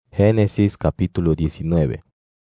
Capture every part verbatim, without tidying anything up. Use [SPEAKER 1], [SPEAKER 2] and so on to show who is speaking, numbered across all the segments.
[SPEAKER 1] Génesis capítulo diecinueve.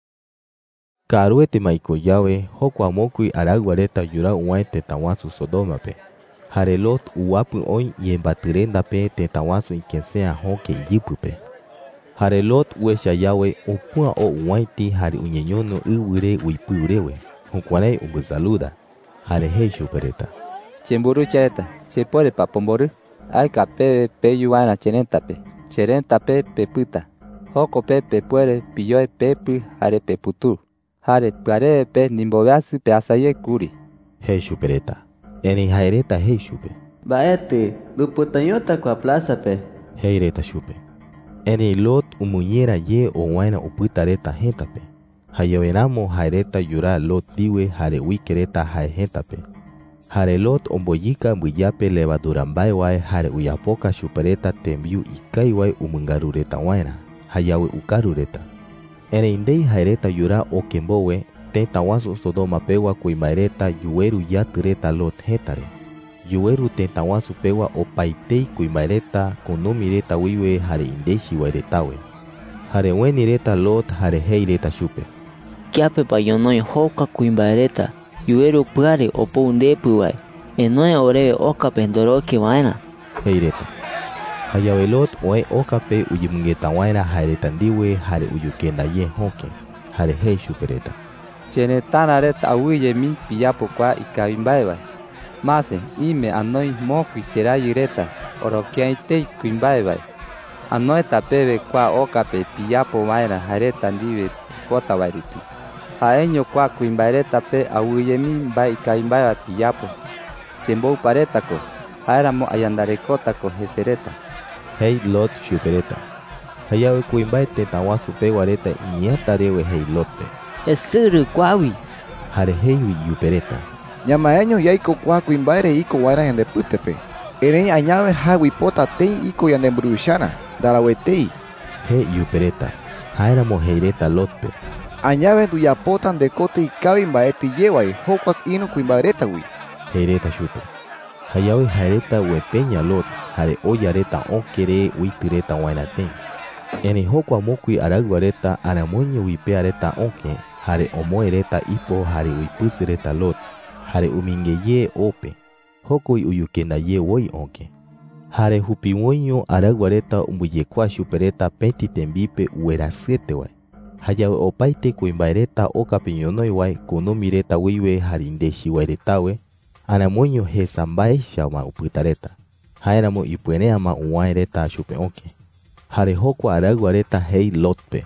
[SPEAKER 1] Karuete maiko yawe hokwa mokui araguareta yura uain tetawasu Sodoma pe. Hare Lot uapu oin yembatirenda pe tetawasu inkensea honke yipu pe. Hare Lot uesha yawe upua o uaiti hare unyenyono uwire uipurewe. Hunkwane umbusaluda. Hare heishu pereta.
[SPEAKER 2] Chemburu chereta, chepore papomboru. Ay kape pe yuana cherenta pe. Cherenta pe peputa. Hoko pe pepuere pilloe pepu hare peputu. Hare pare pe nimboveasu pe asaye kuri.
[SPEAKER 1] Heishu pereta. Eni haereta heishu pe.
[SPEAKER 3] Baete, duputanyota kwa plaza pe.
[SPEAKER 1] Heireta shupe. Eni Lot umunyera ye o waina uputareta henta pe. Hayaveramo haereta yura Lot diwe hare wikereta hae henta pe. Hare Lot omboyika mbuyape levadurambae wae hare uyapoka shupereta tembiu ikai wae umungarureta waina. Hayawe ukarureta. Ene indei haereta yura okembowe tenta wasu Sodoma pewa kuimaereta yueru yatireta Lot hetare. Yueru tenta wasu pewa opaitei kuimaereta konomireta wiwe hare indei shiwaeretawe. Hare wenireta Lot hare heireta shupe.
[SPEAKER 4] Kiape payonoi hoka kuimaereta yueru puare opo undepu wae. Enoe oreve oka pendoroke waena.
[SPEAKER 1] Heireta. Hayawe Lot oe okape uyimungeta waina haereta ndiwe hare uyukenda ye honke. Hare hei shupereta.
[SPEAKER 2] Chenetana reta awiye mi piyapo kwa ikabimbae. Mase ime anoi mokui cherayureta orokiaitei kuimbae. Anoi tapebe kwa okape piyapo waina hareta ndiwe kota wairipi. Haeño kwa kuimbaereta pe awiye mi ba ikabimbae piyapo. Chembou pareta ko. Haeramo ayandarekota ko hesereta.
[SPEAKER 1] Hei Lot shupereta. Hayawe kuimbae tetawasu pe wareta iñatarewe hei Lot pe.
[SPEAKER 4] Esuru kwawi.
[SPEAKER 1] Hare heiwi yupereta.
[SPEAKER 5] Ñamaeño yaiko kwa kuimbaere iko waira yandeputepe. Erei añave hawi pota tei iko yandembrushana. Darawetei.
[SPEAKER 1] He yupereta. Haeramo heireta Lot pe.
[SPEAKER 5] Añave duyapotan dekote ikawi mbaeti yewai hokwak inu kuimbaereta wi.
[SPEAKER 1] Heireta shupe. Hayawe haereta wepeña Lot hare oyareta onkere uitireta wainaten. Eni hokwa mokui araguareta aramoño wipeareta onke hare omoereta ipo hare uipusireta Lot hare uminge ye ope hokoi uyukenda ye woi onke hare hupiwoño araguareta umbuyekua shupereta penti tembipe uerasiete wae. Hayawe opaite kuimbaereta okapiñonoi wae konomireta wiwe hare indeshi waeretawe aramoño hesambae shama uputareta. Haeramo ipueneama uwaereta shupe onke. Hare hokwa araguareta hei Lot pe.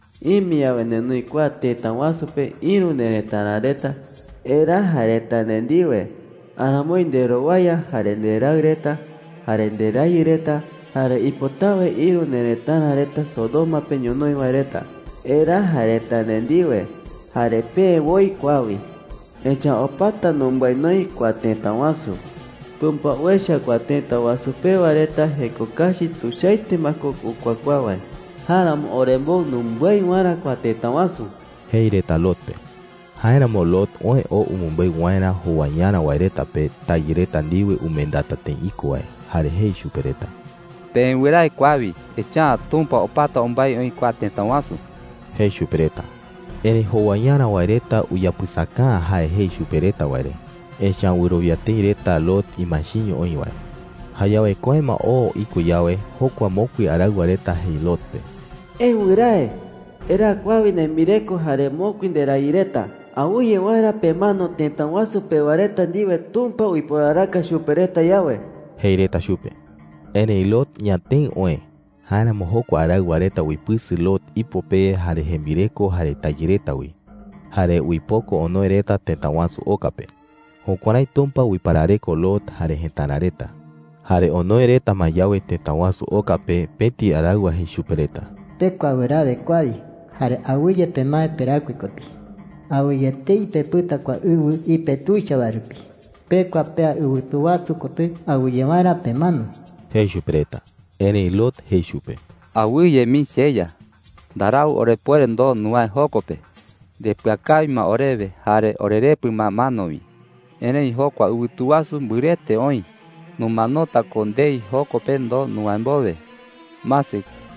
[SPEAKER 3] Imi ya venenui kwa teta wasu pe iru nereta nareta. Era hareta nendiwe. Aramoy ndero waya hare nderagreta. Hare nderayireta. Hare ipotawe iru nereta nareta Sodoma pe nyonoi wareta. Era hareta nendiwe. Hare pe woi kwawi. Echa opata nombainoi kwa teta wasu. Tumpa uesha kwa tenta wasu pe wareta hekokashi tushaite mako ukwakwawai. Haram orembo numbai wara kwa tenta wasu.
[SPEAKER 1] Heireta Lot pe. Haeramo Lot oe o umumbai waina huwanyana waireta pe tayireta ndiwe umendata ten iko wae. Hare hei shupereta.
[SPEAKER 2] Pen wirai kwawi. Echa tumpa opata ombai oi kwa tenta wasu.
[SPEAKER 1] Hei shupereta. Eni huwanyana waireta uyapusaka hae hei shupereta waire. Echan wiroviaten reta Lot imashinyo oiwae. Hayawe koema o iko yawe hokwa mokui araguareta hei Lot pe.
[SPEAKER 3] E wirae. Era kwawi ne mireko hare mokui nderayireta. Auye waira pe mano tenta wasu pe wareta ndiwe tumpa uiporaraka shupereta yawe.
[SPEAKER 1] Heireta shupe. Ene Lot nyaten oe. Haeramo hokwa araguareta uipusi Lot ipope hare hemireko hare tayireta ui. Hare uipoko onoereta tenta wasu okape. Hokwarai tumpa wiparareko Lot hare hentanareta. Hare onoereta mayawe tetawasu okape peti aragua hei shupereta.
[SPEAKER 6] Pekwa verade kwadi. Hare awiye temae perakuikoti. Awiye tei peputa kwa uwu ipe tuisha varupi. Pekwa pea uwu tuwasu kote awiye vara pemano.
[SPEAKER 1] Hei shupereta. Ene Lot hei shupe.
[SPEAKER 2] Awiye mi seya. Darau ore pueden do nuai hokope. De plakai ma oreve hare orerepu ma manovi. Ene hokwa utuwasu mburete oi. Numanota kondei hoko pendo nuambove. Mase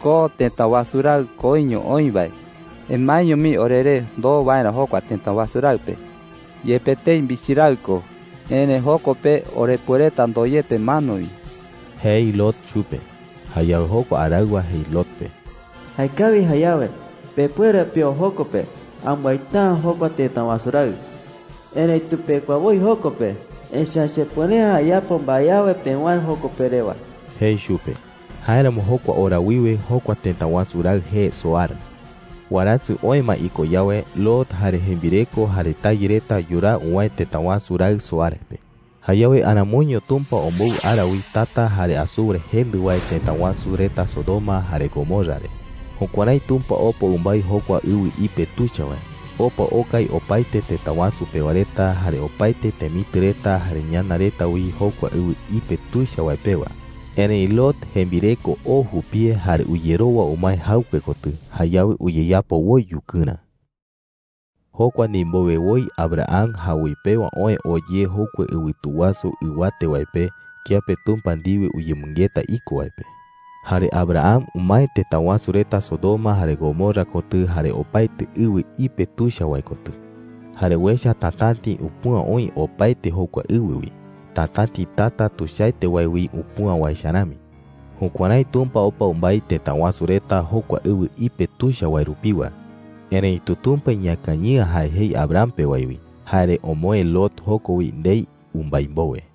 [SPEAKER 2] ko tenta wasural koiño oibai. En mayo mi orere do vaina hokwa tenta wasural pe. Yepete bichiralko. Ene hoko pe ore pureta doyepe manoi.
[SPEAKER 1] Hei Lot chupe. Hayawe hoko aragua hei Lot pe.
[SPEAKER 3] Haikawi hayawe. Pe puere pio hoko pe. Ambaita hoko tenta wasural. Ene tupe kwa voy hoko pe. Esa se pone hayapo bayawe pe wan hoko perewa.
[SPEAKER 1] Hei chupe. Haéramo hokua orawiwe hokua tenta wasural he soar. Waratsu oima iko yawe Lot hare hembireko hare tayireta yura uwae tenta wasural soarepe. Hayawe anamoño tumpa ombou arawi tata hare azure henduwae tenta wasureta Sodoma hare Gomorrare. Hokuarai tumpa opo umbai hokua iwi ipe tuchawae. Opa okai opaite tenta wasu pewareta hare opaite temitireta hare ñanareta wi hokua iwi ipe tuchawae pewa. Ene Lot hembireko ohu pie hare uyerowa umai hauke kotu hayawe uyeyapo woi yukuna. Hokwa nimbowe woi Abraham hawipewa oe oye hokwe uwituwasu iwate waipe kiape tumpa ndiwe uyemungeta iko waipe. Hare Abraham umai tetawasu reta Sodoma hare Gomorra kotu hare opaite iwi ipe tusha waikotu. Hare wesha tatanti upua oi opaite hokwa iwiwi. Tatati tata tushaite waiwi upua waishanami. Hukuanai tumpa opa umbai tetawasureta hokwa iwi ipe tusha wairupiwa. Ene itutumpa nyakanyia hai hei Abraham pe waiwi. Hare omoe Lot hokowi ndei umbaimbowe.